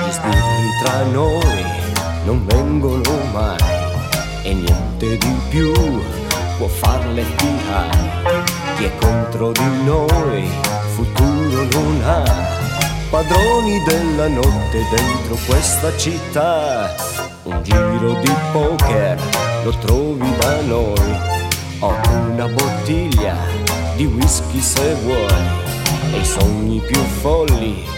Gli sbirri tra noi non vengono mai e niente di più può farle tirare. Chi è contro di noi futuro non ha. Padroni della notte dentro questa città. Un giro di poker lo trovi da noi. Ho una bottiglia di whisky se vuoi e i sogni più folli